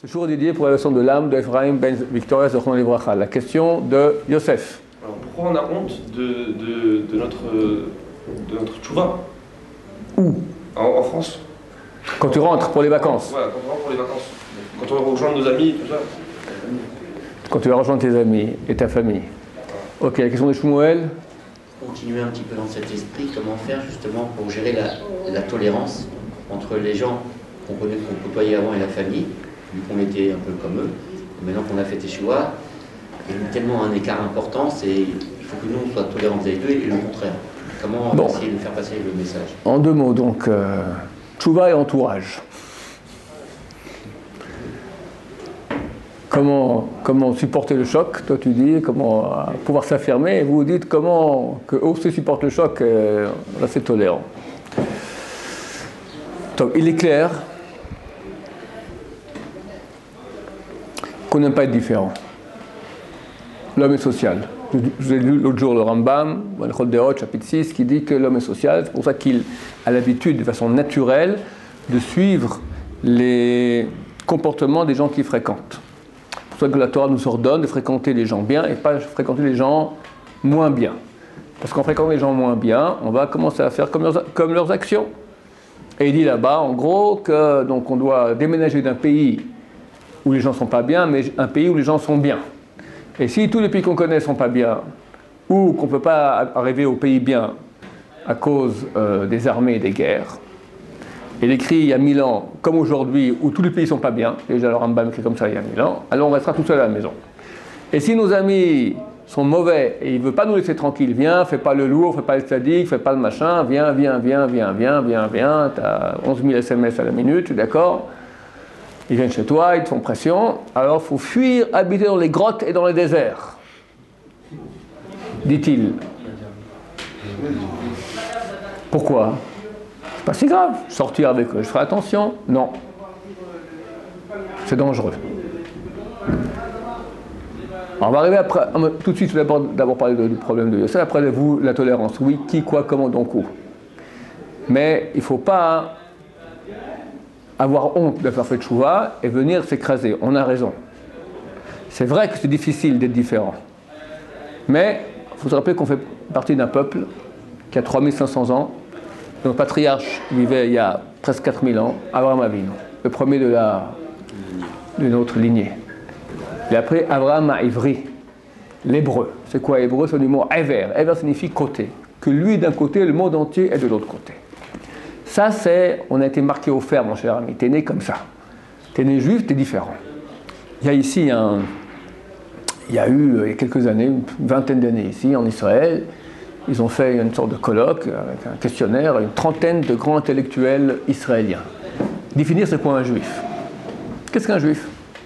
C'est toujours dédié pour la leçon de l'âme d'Ephraim Ben Victoria Zochron Livracha. La question de Yosef. Alors pourquoi on a honte de notre tchouva? Où? En France. Quand tu rentres pour les vacances. Voilà, quand on rentre pour les vacances. Quand on rejoint nos amis, tout ça. Quand tu vas rejoindre tes amis et ta famille. Ok, la question de Shmuel. Continuer un petit peu dans cet esprit, comment faire justement pour gérer la tolérance entre les gens qu'on côtoyait avant et la famille, vu qu'on était un peu comme eux. Et maintenant qu'on a fait Teshuvah, il y a tellement un écart important, il faut que nous on soit tolérants avec eux et le contraire. Comment essayer de faire passer le message? En deux mots, donc, Teshuvah et entourage. Comment supporter le choc? Toi tu dis comment pouvoir s'affirmer, et vous dites comment que aussi supporte le choc, là c'est tolérant. Donc il est clair qu'on n'aime pas être différent. L'homme est social. J'ai lu l'autre jour le Rambam, le Chol Deot, chapitre 6, qui dit que l'homme est social. C'est pour ça qu'il a l'habitude, de façon naturelle, de suivre les comportements des gens qu'il fréquente. C'est pour ça que la Torah nous ordonne de fréquenter les gens bien et pas fréquenter les gens moins bien. Parce qu'en fréquentant les gens moins bien, on va commencer à faire comme leurs actions. Et il dit là-bas, en gros, que donc on doit déménager d'un pays où les gens ne sont pas bien, mais un pays où les gens sont bien. Et si tous les pays qu'on connaît ne sont pas bien, ou qu'on ne peut pas arriver au pays bien à cause des armées et des guerres, il écrit il y a 1000 ans, comme aujourd'hui, où tous les pays ne sont pas bien, déjà le Rambam écrit comme ça il y a 1000 ans, alors on restera tout seul à la maison. Et si nos amis sont mauvais et il ne veut pas nous laisser tranquilles, viens, fais pas le lourd, fais pas le sadique, fais pas le machin, viens, t'as 11 000 SMS à la minute, d'accord? Ils viennent chez toi, ils te font pression, alors il faut fuir, habiter dans les grottes et dans les déserts, dit-il. Pourquoi? C'est pas si grave, sortir avec eux, je ferai attention. Non. C'est dangereux. Alors on va arriver après, tout de suite, d'abord parler du problème de Yosef, après vous, la tolérance. Oui, qui, quoi, comment, donc où. Mais il ne faut pas avoir honte de faire fait tchouva et venir s'écraser. On a raison. C'est vrai que c'est difficile d'être différent. Mais il faut se rappeler qu'on fait partie d'un peuple qui a 3500 ans. Notre patriarche vivait il y a presque 4000 ans, Abraham Avinu, le premier de notre lignée. Et après, Abraham a Ivri, l'hébreu. C'est quoi hébreu? C'est du mot Ever. Ever signifie côté. Que lui d'un côté, le monde entier est de l'autre côté. Ça, on a été marqué au fer, mon cher ami. T'es né comme ça. T'es né juif, t'es différent. Il y a ici il y a eu quelques années, une vingtaine d'années ici, en Israël, ils ont fait une sorte de colloque avec un questionnaire, une trentaine de grands intellectuels israéliens. Définir c'est quoi un juif. Qu'est-ce qu'un juif?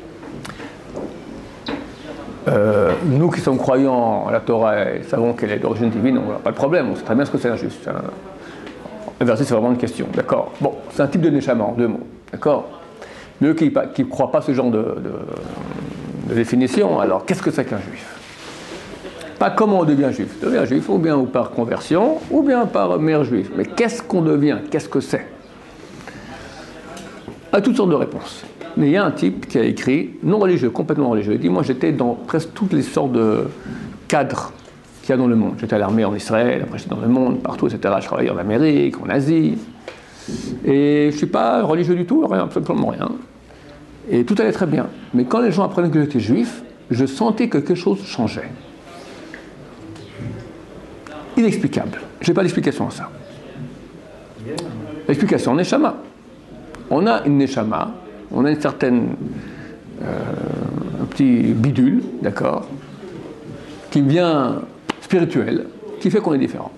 Nous qui sommes croyants à la Torah et savons qu'elle est d'origine divine, on n'a pas de problème, on sait très bien ce que c'est un juif. Le verset c'est vraiment une question, d'accord? Bon, c'est un type de neshama en deux mots, d'accord? Mais eux qui ne croient pas ce genre de définition, alors qu'est-ce que c'est qu'un juif? Pas comment on devient juif. On devient juif ou bien par conversion, ou bien par mère juif. Mais qu'est-ce qu'on devient? Qu'est-ce que c'est? À toutes sortes de réponses. Mais il y a un type qui a écrit, non religieux, complètement religieux. Il dit, moi j'étais dans presque toutes les sortes de cadres qu'il y a dans le monde. J'étais à l'armée en Israël, après j'étais dans le monde, partout, etc. Je travaillais en Amérique, en Asie. Et je ne suis pas religieux du tout, rien, absolument rien. Et tout allait très bien. Mais quand les gens apprenaient que j'étais juif, je sentais que quelque chose changeait. Inexplicable. Je n'ai pas d'explication à ça. L'explication, neshama. On a une neshama, on a une certaine un petit bidule, d'accord, qui vient spirituel, qui fait qu'on est différent.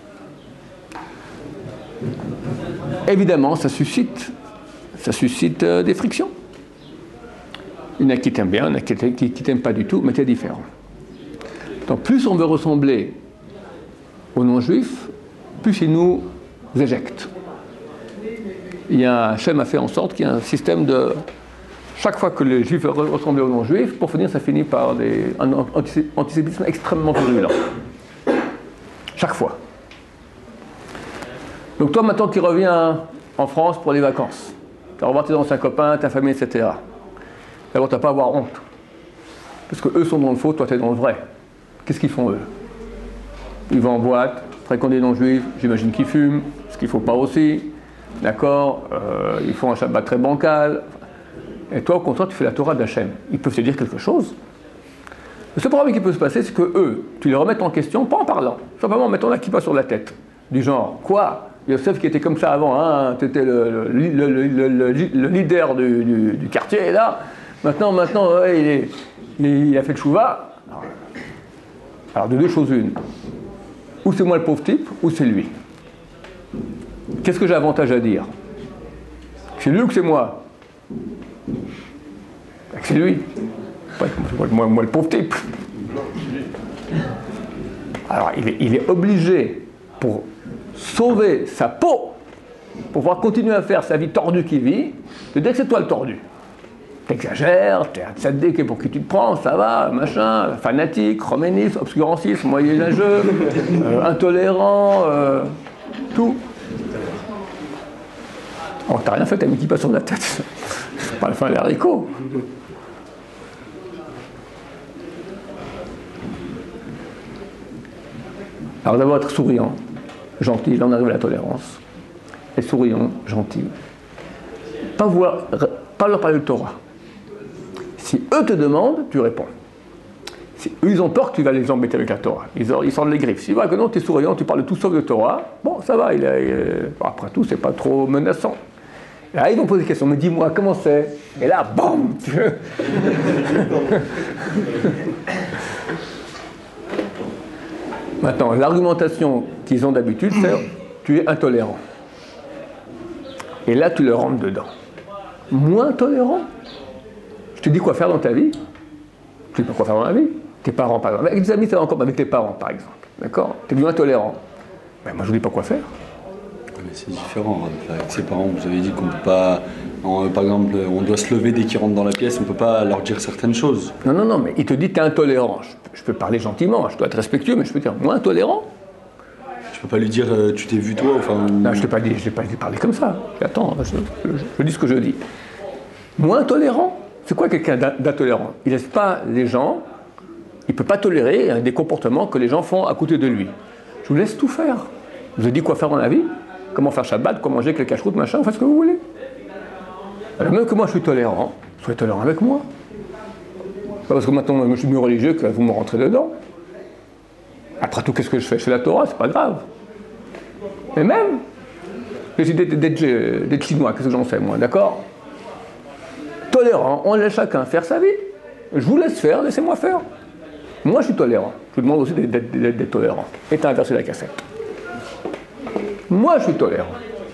Évidemment, ça suscite des frictions. Il y en a qui t'aiment bien, il y en a qui t'aiment pas du tout, mais tu es différent. Donc plus on veut ressembler aux non-juifs, plus ils nous éjectent. Hachem a fait en sorte qu'il y a un système de... Chaque fois que les juifs ressemblent aux non-juifs, pour finir, ça finit par un antisémitisme extrêmement virulent. Chaque fois. Donc toi, maintenant, qui reviens en France pour les vacances, tu as revoir tes anciens copains, ta famille, etc. D'abord, tu n'as pas à avoir honte. Parce que eux sont dans le faux, toi tu es dans le vrai. Qu'est-ce qu'ils font eux? Ils vont en boîte, fréquentent des non-juifs, j'imagine qu'ils fument, ce qu'il ne faut pas aussi. D'accord, ils font un Shabbat très bancal. Et toi, au contraire, tu fais la Torah d'Hachem. Ils peuvent te dire quelque chose. Le seul problème qui peut se passer, c'est que eux, tu les remettes en question, pas en parlant, simplement en mettant la kippa sur la tête. Du genre, quoi? Yosef qui était comme ça avant, hein, tu étais le leader du quartier, et là, maintenant ouais, il a fait le chouva. Alors, de deux choses une. Ou c'est moi le pauvre type, ou c'est lui. Qu'est-ce que j'ai avantage à dire? C'est lui ou que c'est moi? C'est lui. Moi le pauvre type. Alors il est obligé, pour sauver sa peau, pour pouvoir continuer à faire sa vie tordue qu'il vit, de dire que c'est toi le tordu. T'exagères, t'es un tzaddik pour qui tu te prends, ça va, machin, fanatique, romanisme, obscurantisme, moyenâgeux, intolérant, tout. Oh, t'as rien fait, t'as mis qui passe sur la tête. C'est pas la fin des haricots. Alors d'abord être souriant, gentil, là on arrive à la tolérance. Et souriant, gentil. Pas leur parler de Torah. Si eux te demandent, tu réponds. Si eux ils ont peur que tu vas les embêter avec la Torah, ils sortent les griffes. Si tu vois que non, tu es souriant, tu parles de tout sauf de Torah, bon ça va, après tout c'est pas trop menaçant. Et là ils vont poser des questions, mais dis-moi comment c'est? Et là, bam. Maintenant, l'argumentation qu'ils ont d'habitude, c'est tu es intolérant. Et là, tu leur rentres dedans. Moins tolérant? Je te dis quoi faire dans ta vie? Tu ne sais pas quoi faire dans la vie. Tes parents, par exemple. Avec des amis, ça va encore, mais avec tes parents, par exemple. D'accord? Tu es devenu intolérant. Ben, moi, je ne dis pas quoi faire. Mais c'est différent. Avec ses parents, vous avez dit qu'on ne peut pas... par exemple, on doit se lever dès qu'ils rentrent dans la pièce, on ne peut pas leur dire certaines choses. Non, mais il te dit que tu es intolérant. Je peux parler gentiment, je dois être respectueux, mais je peux dire moins intolérant. Tu peux pas lui dire tu t'es vu toi, enfin... Non, je ne t'ai pas dit parler comme ça. Attends, je dis ce que je dis. Moins tolérant? C'est quoi quelqu'un d'intolérant? Il ne laisse pas les gens, il ne peut pas tolérer des comportements que les gens font à côté de lui. Je vous laisse tout faire. Je vous ai dit quoi faire dans la vie, comment faire Shabbat, comment manger avec le cache-route, machin, vous faites ce que vous voulez. Alors même que moi je suis tolérant, soyez tolérant avec moi. Pas parce que maintenant je suis mieux religieux que vous me rentrez dedans. Après tout, qu'est-ce que je fais? Je fais la Torah, c'est pas grave. Mais même, j'ai décidé d'être chinois, qu'est-ce que j'en sais moi, d'accord? Tolérant, on laisse chacun faire sa vie. Je vous laisse faire, laissez-moi faire. Moi je suis tolérant. Je vous demande aussi d'être tolérant. Et t'as inversé la cassette. Moi je suis tolérant.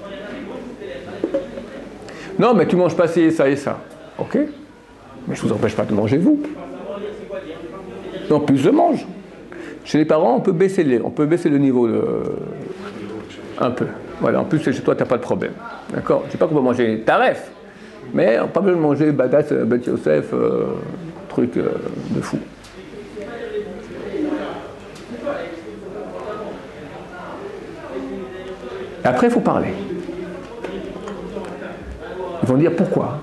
Non, mais tu manges pas ci, ça et ça. Ok? Mais je ne vous empêche pas de manger vous. En plus, je mange. Chez les parents, on peut baisser le niveau un peu. Voilà, en plus, chez toi, tu n'as pas de problème. D'accord? Je ne sais pas qu'on va manger taref, mais on n'a pas besoin de manger badass, Bet Yosef, truc de fou. Et après, il faut parler. Ils vont dire pourquoi.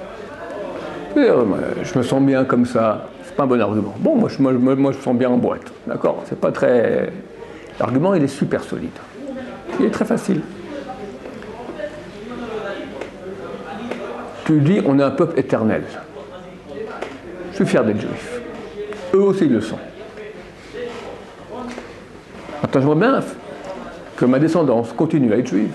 Je me sens bien comme ça, c'est pas un bon argument. Bon, moi je me sens bien en boîte, d'accord? C'est pas très. L'argument il est super solide. Il est très facile. Tu dis on est un peuple éternel. Je suis fier d'être juif. Eux aussi ils le sont. Maintenant j'aimerais bien que ma descendance continue à être juive.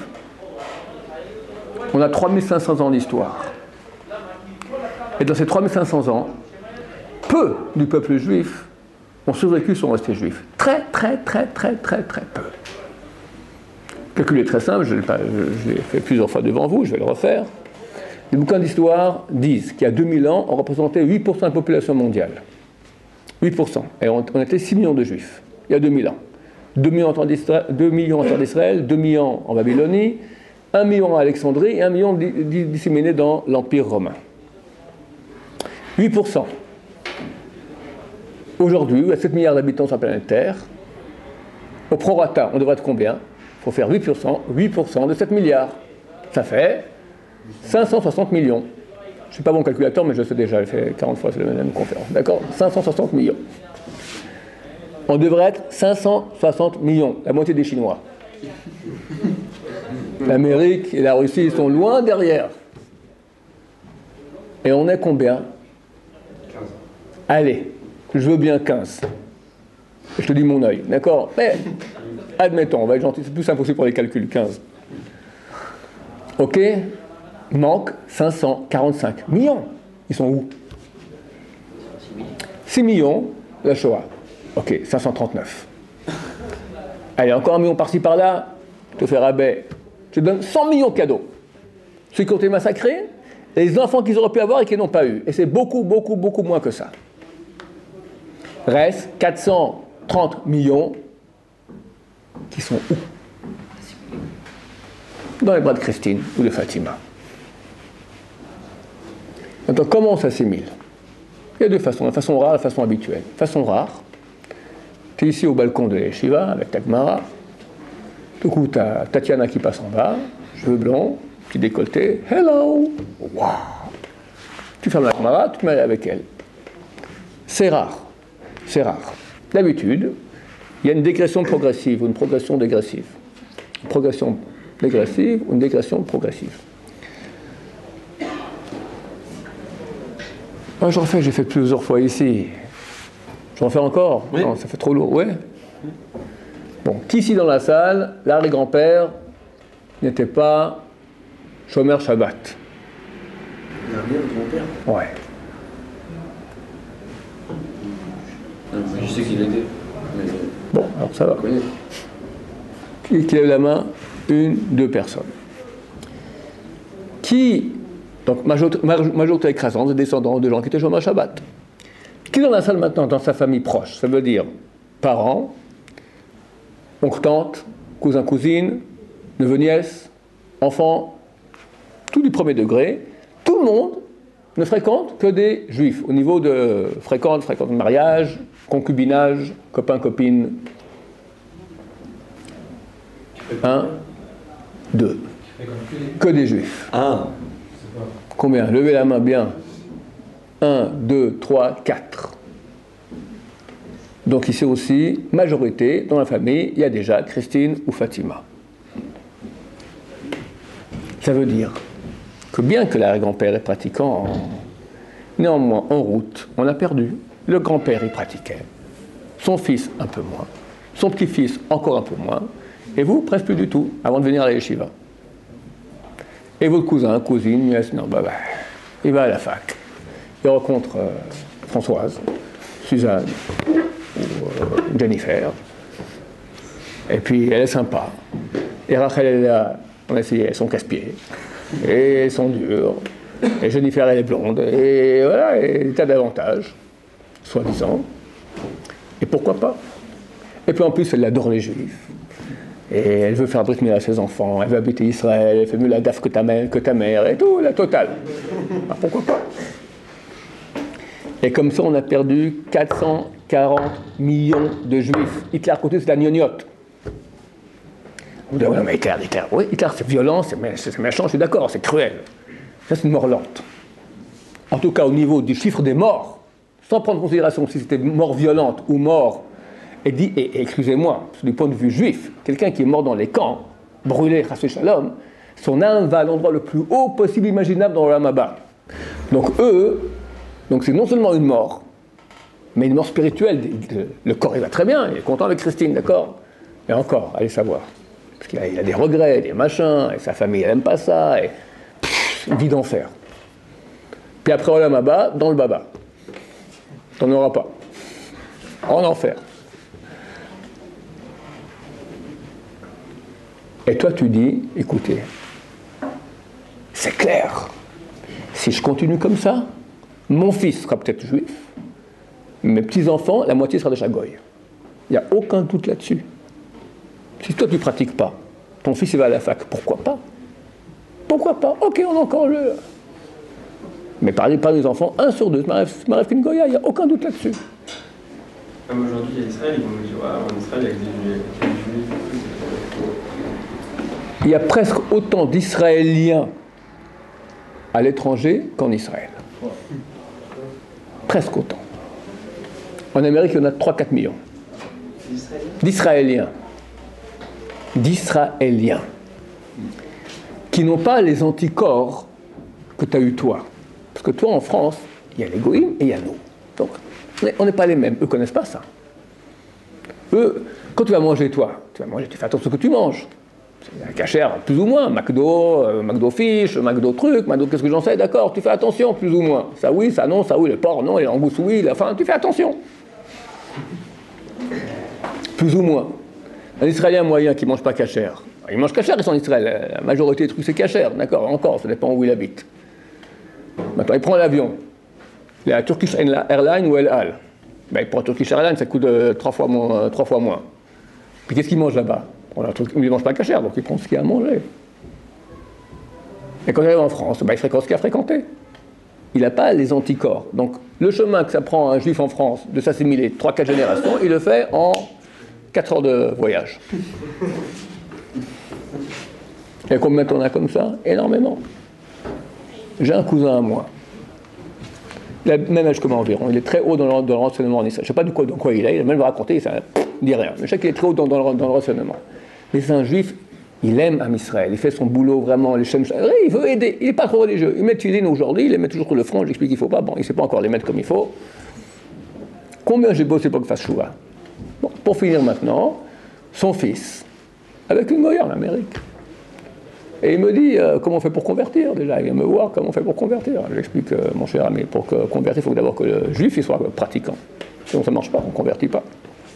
On a 3500 ans d'histoire. Et dans ces 3500 ans, peu du peuple juif ont survécu, sont restés juifs. Très peu. Le calcul est très simple, je l'ai fait plusieurs fois devant vous, je vais le refaire. Les bouquins d'histoire disent qu'il y a 2000 ans, on représentait 8% de la population mondiale. 8%. Et on était 6 millions de juifs, il y a 2000 ans. 2 millions en terre d'Israël, 2 millions en Babylonie, 1 million à Alexandrie et 1 million disséminés dans l'Empire romain. 8%. Aujourd'hui, il y a 7 milliards d'habitants sur la planète Terre. Au prorata, on devrait être combien? Il faut faire 8% de 7 milliards. Ça fait 560 millions. je ne suis pas bon calculateur, mais je sais déjà, j'ai fait 40 fois la même conférence. D'accord? 560 millions. On devrait être 560 millions, la moitié des Chinois. L'Amérique et la Russie sont loin derrière. Et on est combien? 15. Allez, je veux bien 15. Je te dis mon œil, d'accord? Mais, admettons, on va être gentil, c'est plus impossible pour les calculs, 15. Ok? Manque 545 millions. Ils sont où? 6 millions, la Shoah. Ok, 539. Allez, encore un million par-ci par-là, je te fais rabais. Je te donne 100 millions de cadeaux. Ceux qui ont été massacrés, et les enfants qu'ils auraient pu avoir et qu'ils n'ont pas eu. Et c'est beaucoup, beaucoup, beaucoup moins que ça. Reste 430 millions qui sont où? Dans les bras de Christine ou de Fatima. Maintenant, comment on s'assimile? Il y a deux façons, la façon rare et la façon habituelle. Façon rare, tu es ici au balcon de l'Yeshiva avec ta Gemara. Tout coup, tu as Tatiana qui passe en bas, cheveux blonds, petit décolleté, hello, waouh. Tu fermes la Gemara, tu te mets avec elle. C'est rare, c'est rare. D'habitude, il y a une dégression progressive ou une progression dégressive. Une progression dégressive ou une dégression progressive. Moi, j'en fais, j'ai fait plusieurs fois ici. J'en fais encore? Oui. Non, ça fait trop lourd, ouais. Bon, qu'ici dans la salle, l'arrière-grand-père n'était pas Shomer Shabbat. L'arrière-grand-père? Ouais. Je sais qu'il était. Mais Bon, alors ça va. je connais. Qui lève la main? Une, deux personnes. Qui, donc majorité écrasante, des descendants de gens qui étaient Shomer Shabbat. Qui dans la salle maintenant, dans sa famille proche? Ça veut dire parents, oncle, tante, cousin, cousine, neveu, nièce, enfants, tout du premier degré. Tout le monde ne fréquente que des juifs, au niveau de fréquente mariage, concubinage, copain, copine. 1, 2. Que des juifs. Ah, Combien? Levez la main bien. 1, 2, 3, 4. Donc ici aussi, majorité, dans la famille, il y a déjà Christine ou Fatima. Ça veut dire que bien que l'arrière-grand-père est pratiquant, néanmoins, en route, on a perdu. Le grand-père, il pratiquait. Son fils, un peu moins. Son petit-fils, encore un peu moins. Et vous, presque plus du tout, avant de venir à la yeshiva. Et votre cousin, cousine, nièce, non, il va à la fac. Il rencontre Françoise, Suzanne ou Jennifer. Et puis elle est sympa. Et Rachel, elle est là, on a essayé, elles sont casse-pieds. Et elles sont dures. Et Jennifer, elle est blonde. Et voilà, et tas d'avantages, soi-disant. Et pourquoi pas? Et puis en plus, elle adore les juifs. Et elle veut faire Brit Mila à ses enfants, elle veut habiter Israël, elle fait mieux la DAF que ta mère, et tout, la totale. Alors pourquoi pas? Et comme ça, on a perdu 440 millions de juifs. Hitler, à côté, c'est la gnognotte. Vous dites, oui, mais Hitler, oui, Hitler, c'est violent, c'est méchant, je suis d'accord, c'est cruel. Ça, c'est une mort lente. En tout cas, au niveau du chiffre des morts, sans prendre en considération si c'était mort violente ou mort, et excusez-moi, du point de vue juif, quelqu'un qui est mort dans les camps, brûlé, chassé shalom, son âme va à l'endroit le plus haut possible imaginable dans le Lamaba. Donc donc c'est non seulement une mort, mais une mort spirituelle. Le corps, il va très bien, il est content avec Christine, d'accord? Mais encore, allez savoir. Parce qu'il a des regrets, des machins, et sa famille, elle n'aime pas ça, et une vie d'enfer. Puis après, au Lamaba, dans le Baba. T'en auras pas. En enfer. Et toi, tu dis, écoutez, c'est clair. Si je continue comme ça, mon fils sera peut-être juif, mes petits-enfants, la moitié sera de Chagoy. Il n'y a aucun doute là-dessus. Si toi, tu ne pratiques pas, ton fils il va à la fac, pourquoi pas? Pourquoi pas? Ok, on a encore le... Mais parlez pas des enfants, 1 sur 2, Maref Kin Goya, il n'y a aucun doute là-dessus. Comme aujourd'hui, à Israël, ils vont me dire, ah, en Israël, il y a que des juifs. Il y a presque autant d'Israéliens à l'étranger qu'en Israël. Presque autant. En Amérique, il y en a 3-4 millions. D'Israéliens. Qui n'ont pas les anticorps que tu as eu toi. Parce que toi, en France, il y a les goïms et il y a nous. Donc, on n'est pas les mêmes. Eux ne connaissent pas ça. Eux, quand tu vas manger, tu fais attention à ce que tu manges. C'est cachère, plus ou moins. McDo fish, McDo truc, McDo qu'est-ce que j'en sais, d'accord. Tu fais attention, plus ou moins. Ça oui, ça non, ça oui, le porc non, les langoustes oui, la fin, tu fais attention. Plus ou moins. Un Israélien moyen qui ne mange pas cachère, il mange cachère, ils sont en Israël. La majorité des trucs, c'est cachère, d'accord, encore, ça dépend où il habite. Maintenant, il prend l'avion. Il a Turkish Airlines ou El Al. Ben, il prend Turkish Airlines, ça coûte 3 fois moins. Puis qu'est-ce qu'il mange là-bas? Il ne mange pas cachère, donc il prend ce qu'il y a à manger. Et quand il arrive en France, ben, il fréquente ce qu'il a fréquenté. Il n'a pas les anticorps. Donc, le chemin que ça prend à un juif en France de s'assimiler 3-4 générations, il le fait en 4 heures de voyage. Et combien on a comme ça? Énormément. J'ai un cousin à moi. Il a le même âge que moi environ. Il est très haut dans le renseignement en Israël. Je ne sais pas dans quoi il est. Il a même raconté, ça ne dit rien. Mais je sais qu'il est très haut dans le renseignement. Mais c'est un juif, il aime Am Israël. Il fait son boulot vraiment. Il veut aider. Il n'est pas trop religieux. Il met Tfilin aujourd'hui, il les met toujours sur le front. J'explique qu'il ne faut pas. Bon, il ne sait pas encore les mettre comme il faut. Combien j'ai bossé pour qu'il fasse chouva? Bon, pour finir maintenant, son fils, avec une goya en Amérique. Et il me dit, comment on fait pour convertir déjà? Il vient me voir, comment on fait pour convertir? Je lui explique, mon cher ami, pour convertir, il faut d'abord que le juif il soit pratiquant. Sinon ça ne marche pas, on ne convertit pas.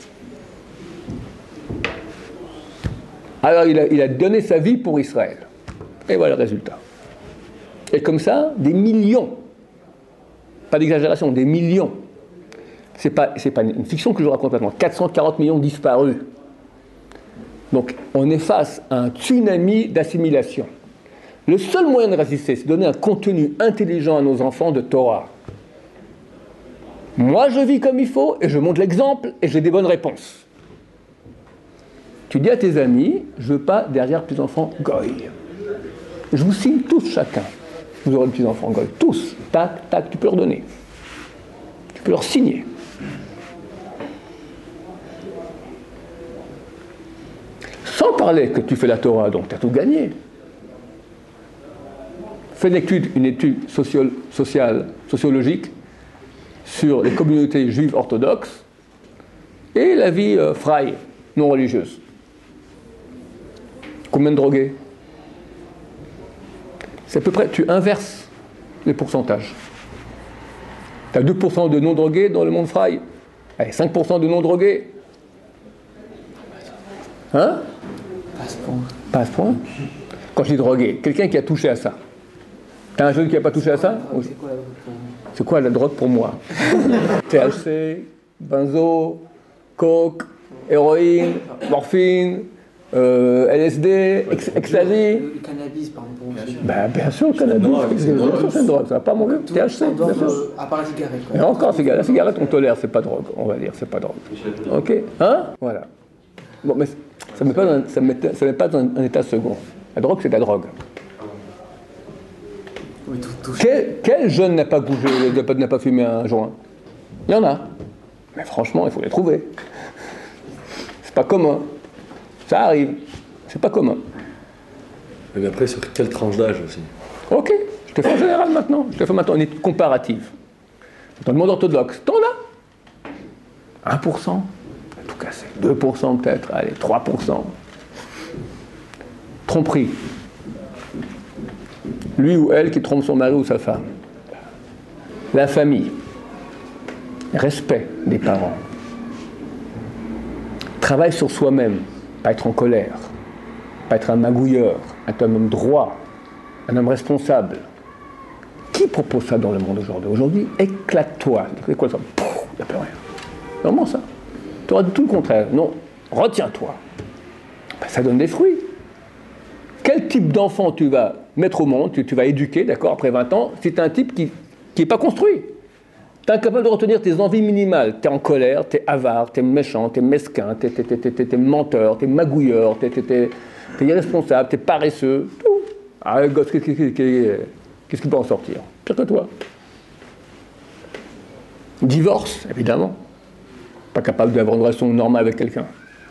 Alors il a donné sa vie pour Israël. Et voilà le résultat. Et comme ça, des millions, pas d'exagération, des millions. C'est pas une fiction que je raconte maintenant. 440 millions disparus. Donc, on est face à un tsunami d'assimilation. Le seul moyen de résister, c'est de donner un contenu intelligent à nos enfants de Torah. Moi, je vis comme il faut, et je montre l'exemple, et j'ai des bonnes réponses. Tu dis à tes amis, je ne veux pas derrière petits-enfants goy. Je vous signe tous chacun. Vous aurez des petits-enfants goy. Tous. Tac, tac, tu peux leur donner. Tu peux leur signer. Sans parler que tu fais la Torah, donc tu as tout gagné. Fais une étude sociologique sur les communautés juives orthodoxes et la vie fraï, non religieuse. Combien de drogués? C'est à peu près, tu inverses les pourcentages. Tu as 2% de non-drogués dans le monde fraï. Allez, 5% de non-drogués. Hein? Pas à ce point. Quand je dis drogué, quelqu'un qui a touché à ça. T'as un jeune qui n'a pas touché à ça? C'est quoi la drogue pour moi? THC, benzo, coke, héroïne, morphine, LSD, ecstasy. Le cannabis, par exemple. Bien sûr, le cannabis, c'est une drogue, ça va pas mauvais. THC, bien sûr. À part la cigarette. Et encore, la cigarette, on tolère, c'est pas drogue, on va dire, c'est pas drogue. Ok? Hein? Voilà. Bon, mais ça ne met pas dans un état second. La drogue, c'est de la drogue. Oui, Quel jeune n'a pas bougé, n'a pas fumé un joint? Il y en a. Mais franchement, il faut les trouver. C'est pas commun. Ça arrive. C'est pas commun. Mais après, sur quelle tranche d'âge aussi? Ok, je te fais en général maintenant. Je te fais maintenant une étude comparative. Dans le monde orthodoxe, t'en as 1%. Tout cassé. 2% peut-être, allez, 3%. Tromperie. Lui ou elle qui trompe son mari ou sa femme. La famille. Respect des parents. Travail sur soi-même. Pas être en colère. Pas être un magouilleur. Être un homme droit. Un homme responsable. Qui propose ça dans le monde aujourd'hui? Aujourd'hui, éclate-toi. C'est quoi ça? Il n'y a plus rien. C'est vraiment ça. Tu auras tout le contraire. Non, retiens-toi. Ça donne des fruits. Quel type d'enfant tu vas mettre au monde, tu vas éduquer, d'accord, après 20 ans, si tu es un type qui n'est pas construit? Tu es incapable de retenir tes envies minimales. Tu es en colère, tu es avare, tu es méchant, tu es mesquin, tu es menteur, tu es magouilleur, tu es irresponsable, tu es paresseux. Tout. Ah, gosse, Qu'est-ce qui peut en sortir? Pire que toi. Divorce, évidemment. Pas capable d'avoir une relation normale avec quelqu'un.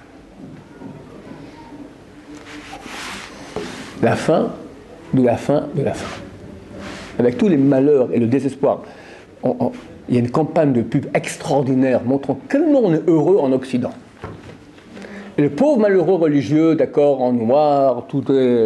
La fin de la fin de la fin. Avec tous les malheurs et le désespoir. Il y a une campagne de pub extraordinaire montrant tellement on est heureux en Occident. Et le pauvre malheureux religieux, d'accord, en noir, tout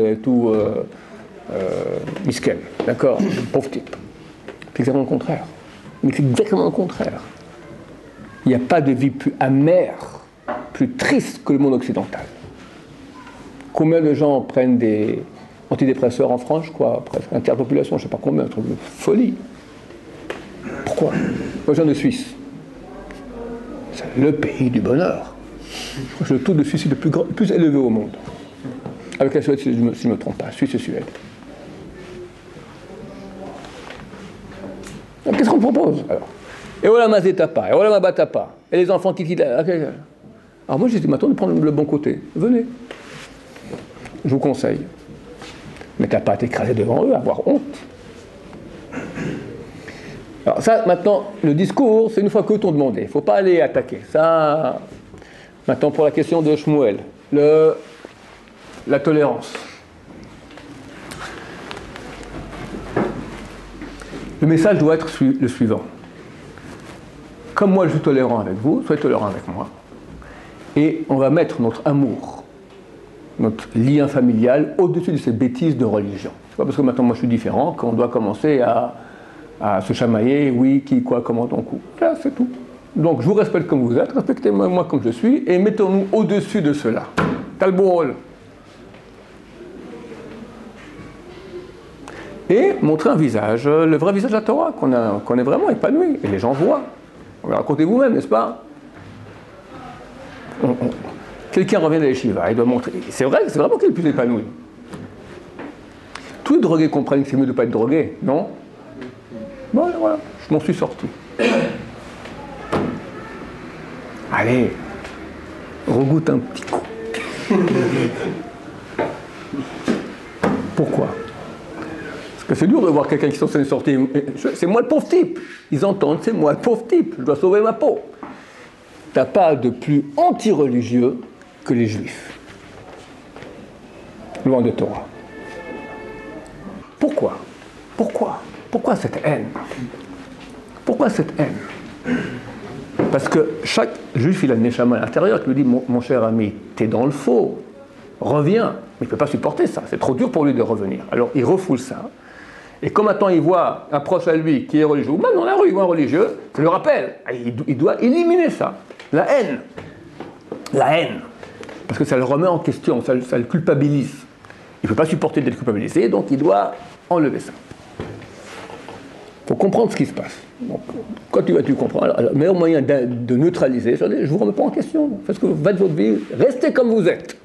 misken, d'accord, pauvre type. C'est exactement le contraire. Mais c'est exactement le contraire. Il n'y a pas de vie plus amère, plus triste que le monde occidental. Combien de gens prennent des antidépresseurs en France, quoi, presque un tiers de la population, je ne sais pas combien, un truc de folie. Pourquoi? Moi, je viens de Suisse. C'est le pays du bonheur. C'est le taux de suicide le plus élevé au monde. Avec la Suède, si je ne me trompe pas, Suisse et Suède. Donc, qu'est-ce qu'on propose alors? Et voilà ma zétapa, et voilà ma batapa, et les enfants qui quittent. Alors moi, j'ai dit maintenant de prendre le bon côté. Venez. Je vous conseille. Mais t'as pas à t'écraser devant eux, avoir honte. Alors ça, maintenant, le discours, c'est une fois que t'ont demandé. Il ne faut pas aller attaquer. Ça, maintenant, pour la question de Shmuel, la tolérance. Le message doit être le suivant. Comme moi, je suis tolérant avec vous, soyez tolérant avec moi. Et on va mettre notre amour, notre lien familial, au-dessus de ces bêtises de religion. C'est pas parce que maintenant, moi, je suis différent qu'on doit commencer à se chamailler, oui, qui, quoi, comment, donc où. Là, c'est tout. Donc, je vous respecte comme vous êtes, respectez-moi moi comme je suis, et mettons-nous au-dessus de cela. T'as le beau rôle. Et montrer un visage, le vrai visage de la Torah, qu'on est vraiment épanoui, et les gens voient. On va raconter vous-même, n'est-ce pas? Quelqu'un revient de l'Yeshiva, il doit montrer. C'est vrai, c'est vraiment qu'il est le plus épanoui. Tous les drogués comprennent que c'est mieux de ne pas être drogué, non? Bon, voilà, je m'en suis sorti. Allez, regoute un petit coup. Pourquoi? Parce que c'est dur de voir quelqu'un qui s'en est sorti. C'est moi le pauvre type. Ils entendent, c'est moi le pauvre type. Je dois sauver ma peau. T'as pas de plus anti-religieux que les juifs. Loin de Torah. Pourquoi? Pourquoi cette haine? Pourquoi cette haine? Parce que chaque juif, il a le neshama à l'intérieur qui lui dit mon cher ami, t'es dans le faux, reviens. Mais il ne peut pas supporter ça, c'est trop dur pour lui de revenir. Alors il refoule ça. Et comme maintenant il voit un proche à lui qui est religieux, ou même dans la rue, il voit un religieux, ça le rappelle. Il doit éliminer ça. La haine. La haine. Parce que ça le remet en question, ça le culpabilise. Il ne peut pas supporter d'être culpabilisé, donc il doit enlever ça. Il faut comprendre ce qui se passe. Donc, quand tu comprends, alors, le meilleur moyen de neutraliser, je ne vous remets pas en question. Faites votre vie, restez comme vous êtes.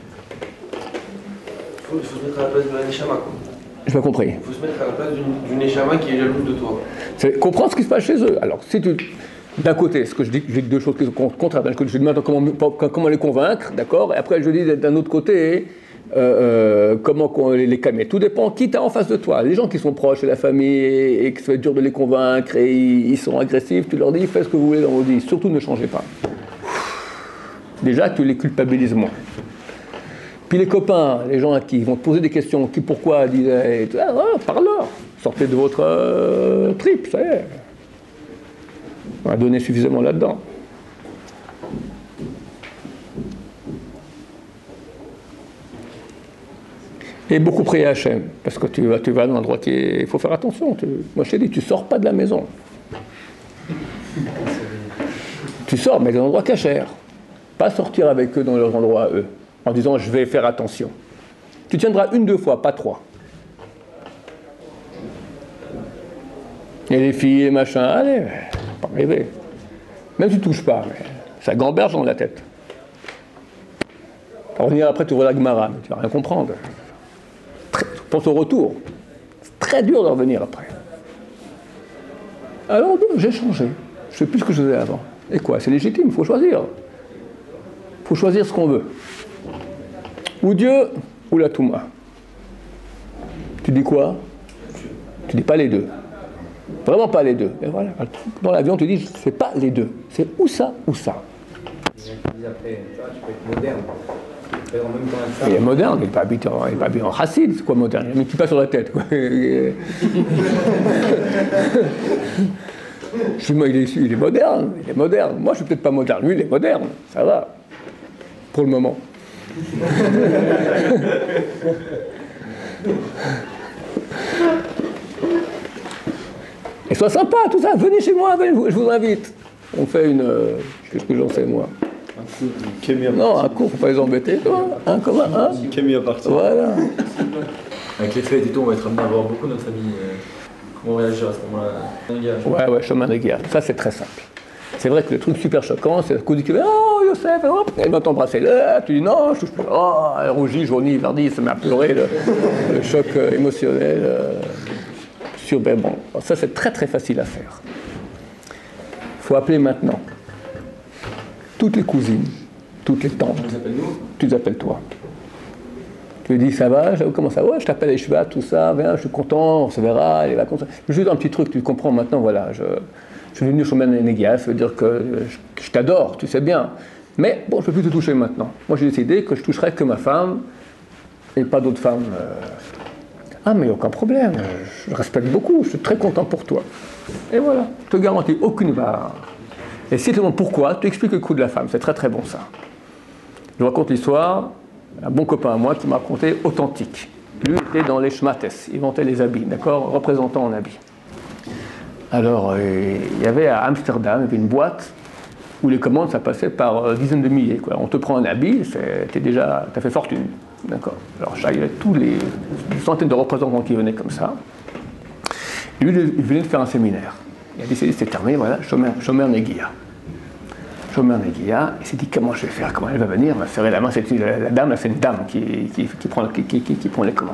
Il faut se mettre à la place de la Neshama, quoi. Je n'ai pas compris. Il faut se mettre à la place d'une Neshama qui est jalouse de toi. C'est comprendre ce qui se passe chez eux. Alors, si tu... D'un côté, ce que je dis deux choses qui sont contraires. D'un côté, je dis comment les convaincre, d'accord? Et après, je dis d'un autre côté, comment les calmer. Tout dépend qui t'as en face de toi. Les gens qui sont proches, et la famille, et que ça va être dur de les convaincre, et ils sont agressifs, tu leur dis, faites ce que vous voulez dans vos vies. Surtout, ne changez pas. Déjà, tu les culpabilises moins. Puis les copains, les gens qui vont te poser des questions, qui, pourquoi, disent, parle-leur. Sortez de votre trip, ça y est. On va donner suffisamment là-dedans. Et beaucoup prier à Hachem, parce que tu vas dans un endroit qui est... Il faut faire attention. Moi, je t'ai dit, tu sors pas de la maison. Tu sors, mais dans un endroit cachère. Pas sortir avec eux dans leurs endroits à eux, en disant, je vais faire attention. Tu tiendras 1-2 fois, pas 3. Et les filles, les machins, allez, pas rêver. Même si tu ne touches pas, mais ça gamberge dans la tête. Pour revenir après, tu vois la Gemara, mais tu vas rien comprendre. Pense au retour. C'est très dur de revenir après. Alors, j'ai changé. Je ne sais plus ce que je faisais avant. Et quoi? C'est légitime, il faut choisir. Il faut choisir ce qu'on veut. Ou Dieu, ou la Touma. Tu dis quoi? Tu dis pas les deux. Vraiment pas les deux. Et voilà, dans l'avion, tu dis, c'est pas les deux. C'est ou ça, ou ça. Après, tu peux être moderne. En même temps avec ça. Il est moderne, il n'est pas habillé en racine, c'est quoi moderne? Il a mis tout pas sur la tête, quoi. Moi, il est moderne, il est moderne. Moi, je suis peut-être pas moderne, lui, il est moderne. Ça va. Pour le moment. Et sois sympa, tout ça. Venez chez moi, je vous invite. On fait une... qu'est-ce que j'en sais, moi? Non, un cours, faut pas les embêter, toi. Un commun, un. Camille à partir. Voilà. Avec les fêtes et tout, on va être amené à voir beaucoup notre famille. Comment réagir à ce moment-là? Ouais, chemin des guerres. Ça, c'est très simple. C'est vrai que le truc super choquant, c'est le coup du cul. Oh, Youssef, hop, elle va t'embrasser là. Tu dis non, je touche plus. Oh, elle rougit, jaunit, verdit, ça m'a pleuré, le choc émotionnel. Ben bon, ça, c'est très très facile à faire. Il faut appeler maintenant. Toutes les cousines, toutes les tantes. Tu les appelles toi. Tu lui dis ça va, comment ça va? Je t'appelle Eshva, tout ça, viens, je suis content, on se verra, les vacances. Juste un petit truc, tu comprends maintenant, voilà. Je suis venu chez Negia, ça veut dire que je t'adore, tu sais bien. Mais bon, je ne peux plus te toucher maintenant. Moi, j'ai décidé que je toucherais que ma femme et pas d'autres femmes. Ah, mais aucun problème, je respecte beaucoup, je suis très content pour toi. Et voilà, je te garantis, aucune barre. Et si tu te demandes pourquoi, tu expliques le coup de la femme, c'est très très bon ça. Je vous raconte l'histoire, un bon copain à moi qui m'a raconté authentique. Lui était dans les shmates, il vendait les habits, d'accord, représentant en habits. Alors, il y avait à Amsterdam, il y avait une boîte où les commandes, ça passait par dizaines de milliers, quoi. On te prend un habit, t'as fait fortune, d'accord. Alors, il y avait tous les centaines de représentants qui venaient comme ça. Lui, il venait de faire un séminaire. Il a décidé, c'est terminé, voilà, Shomer Negia. Shomer Negia, il s'est dit, comment je vais faire? Comment elle va venir? Elle m'a serré la main, la dame, c'est une dame qui prend les commandes.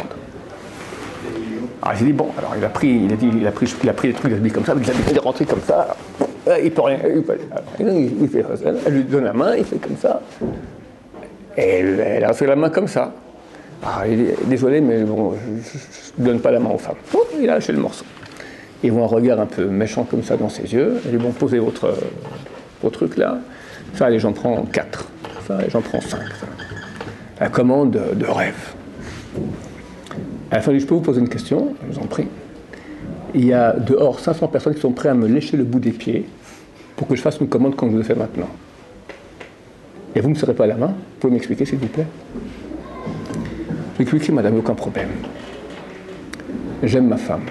Alors il s'est dit, bon, alors il a pris les trucs, il a mis comme ça, il est rentré comme ça, il peut rien, il fait ça, elle lui donne la main, il fait comme ça, et elle a fait la main comme ça. Alors il dit, désolé, mais bon, je ne donne pas la main aux femmes. Oh, il a lâché le morceau. Ils voient un regard un peu méchant comme ça dans ses yeux, elle dit, bon, posez vos trucs là, ça, allez, j'en prends 4, ça, allez, j'en prends 5. La commande de rêve. À la fin, je peux vous poser une question, je vous en prie. Il y a dehors 500 personnes qui sont prêtes à me lécher le bout des pieds pour que je fasse une commande comme je le fais maintenant. Et vous ne me serrez pas la main? Vous pouvez m'expliquer, s'il vous plaît? Je vais expliquer, madame, aucun problème. J'aime ma femme.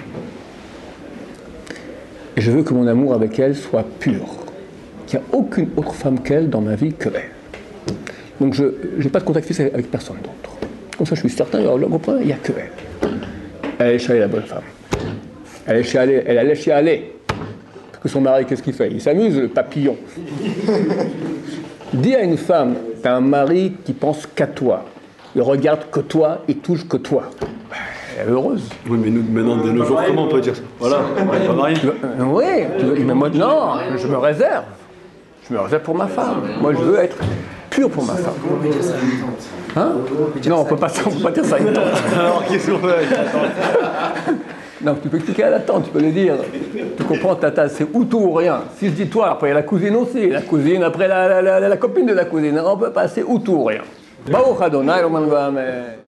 Et je veux que mon amour avec elle soit pur. Qu'il n'y a aucune autre femme qu'elle dans ma vie que elle. Donc je n'ai pas de contact physique avec personne d'autre. Comme ça, je suis certain, il n'y a que elle. Elle allait chialer, la bonne femme. Elle allait chialer. Parce que son mari, qu'est-ce qu'il fait? Il s'amuse, le papillon. Dis à une femme, t'as un mari qui pense qu'à toi. Il regarde que toi, il touche que toi. Elle est heureuse. Oui, mais nous, maintenant, de nos jours, comment on peut dire ça? Voilà, on n'est pas mariés. Oui, mais moi, non, je me réserve. Je me réserve pour ma femme. Moi, je veux être pur pour ma femme. On peut dire ça à une tante. Hein? Non, on peut pas dire ça à une tante. Alors, qu'est-ce qu'on fait avec la tante? Non, tu peux expliquer à la tante, tu peux lui dire. Tu comprends, tata, c'est ou tout ou rien. Si je dis toi, après il y a la cousine aussi. La cousine, après la copine de la cousine. On peut passer ou tout ou rien. Baruch Adonai, Roman Vahameh.